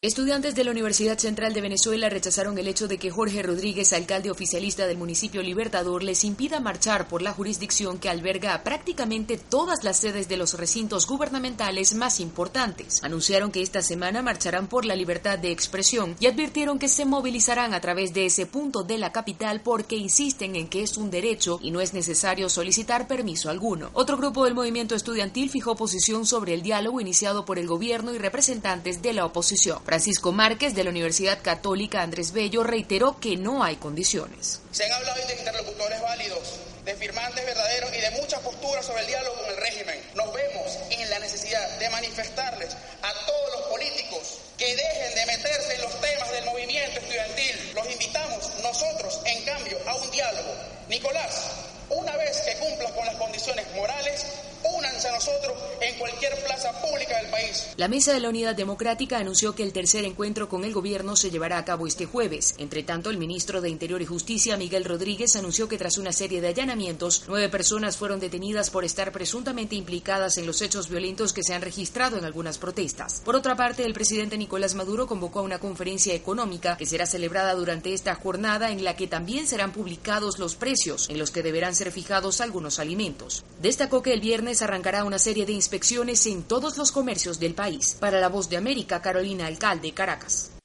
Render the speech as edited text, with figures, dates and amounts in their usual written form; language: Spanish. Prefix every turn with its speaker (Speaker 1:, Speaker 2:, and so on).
Speaker 1: Estudiantes de la Universidad Central de Venezuela rechazaron el hecho de que Jorge Rodríguez, alcalde oficialista del municipio Libertador, les impida marchar por la jurisdicción que alberga prácticamente todas las sedes de los recintos gubernamentales más importantes. Anunciaron que esta semana marcharán por la libertad de expresión y advirtieron que se movilizarán a través de ese punto de la capital porque insisten en que es un derecho y no es necesario solicitar permiso alguno. Otro grupo del movimiento estudiantil fijó posición sobre el diálogo iniciado por el gobierno y representantes de la oposición. Francisco Márquez, de la Universidad Católica Andrés Bello, reiteró que no hay condiciones.
Speaker 2: Se han hablado de interlocutores válidos, de firmantes verdaderos y de muchas posturas sobre el diálogo con el régimen. Nos vemos en la necesidad de manifestarles a todos los políticos que dejen de meterse en los temas del movimiento estudiantil. Los invitamos nosotros, en cambio, a un diálogo. Nicolás, una vez que cumplas con las condiciones morales, únanse a nosotros en cualquier plaza pública del país.
Speaker 1: La Mesa de la Unidad Democrática anunció que el tercer encuentro con el gobierno se llevará a cabo este jueves. Entre tanto, el ministro de Interior y Justicia, Miguel Rodríguez, anunció que tras una serie de allanamientos, 9 personas fueron detenidas por estar presuntamente implicadas en los hechos violentos que se han registrado en algunas protestas. Por otra parte, el presidente Nicolás Maduro convocó a una conferencia económica que será celebrada durante esta jornada, en la que también serán publicados los precios en los que deberán ser fijados algunos alimentos. Destacó que el viernes arrancará una serie de inspecciones en todos los comercios del país. Para La Voz de América, Carolina Alcalde, Caracas.